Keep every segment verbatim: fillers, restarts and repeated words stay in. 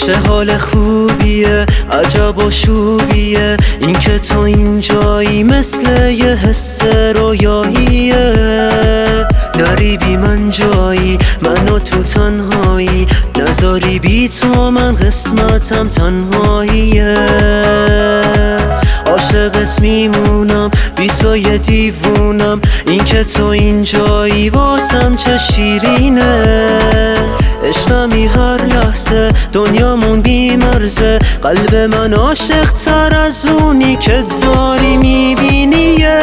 چه حال خوبیه، عجب و شوبیه این که تو اینجایی، مثل یه حس رویاییه. نری بی من جایی، منو تو تنهایی، نذاری بی تو من قسمتم تنهاییه. عاشقت میمونم، بی تو یه دیوونم، این که تو اینجایی واسم چه شیرینه. عشقمی هر لحظه، دنیامون بی مرزه، قلب من عاشق تر از اونی که داری میبینیه.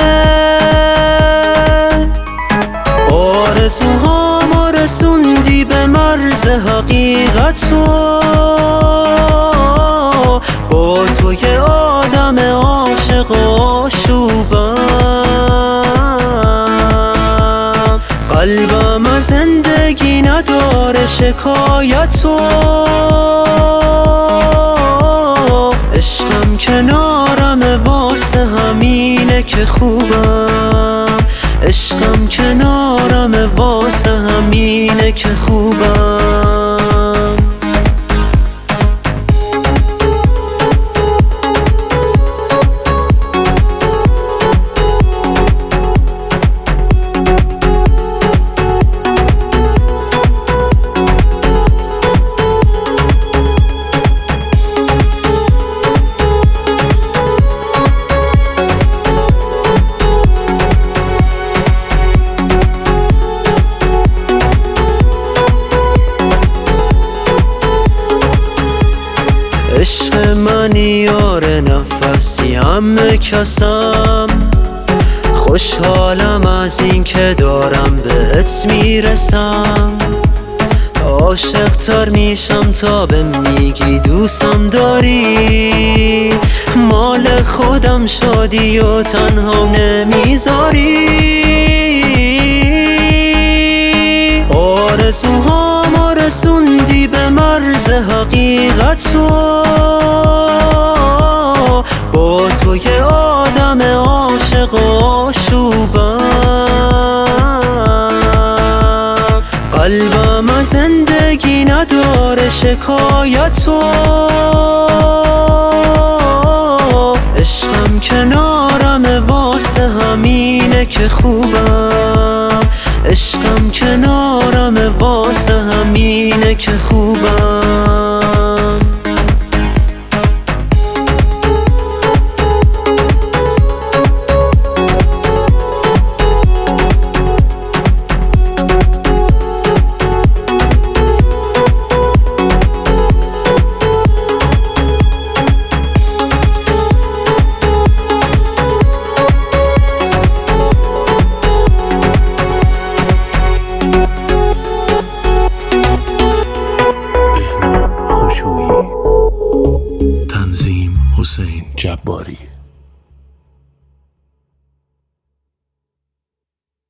آرزوهامو رسوندی به مرز حقیقت تو، با تو یه آدم عاشق و آشوبم. قلبم از زندگی نداره شکایت تو، عشقم کنارمه واسه همینه که خوبم. عشقم کنارمه واسه همینه که خوبم. عشق من یار نفسی همه کسم، خوشحالم از این که دارم بهت میرسم. عاشق تر میشم تا به میگی دوستم داری، مال خودم شدی و تنها نمیذاری. آرزوهامو رسوندی به مرز حقیقت تو، با تو یه آدم عاشق و آشوبم. قلبم از زندگی نداره شکایت تو، عشقم کنارمه واسه همینه که خوبم. عشقم کنارمه واسه همینه که خوبم. تنظیم حسین جباری.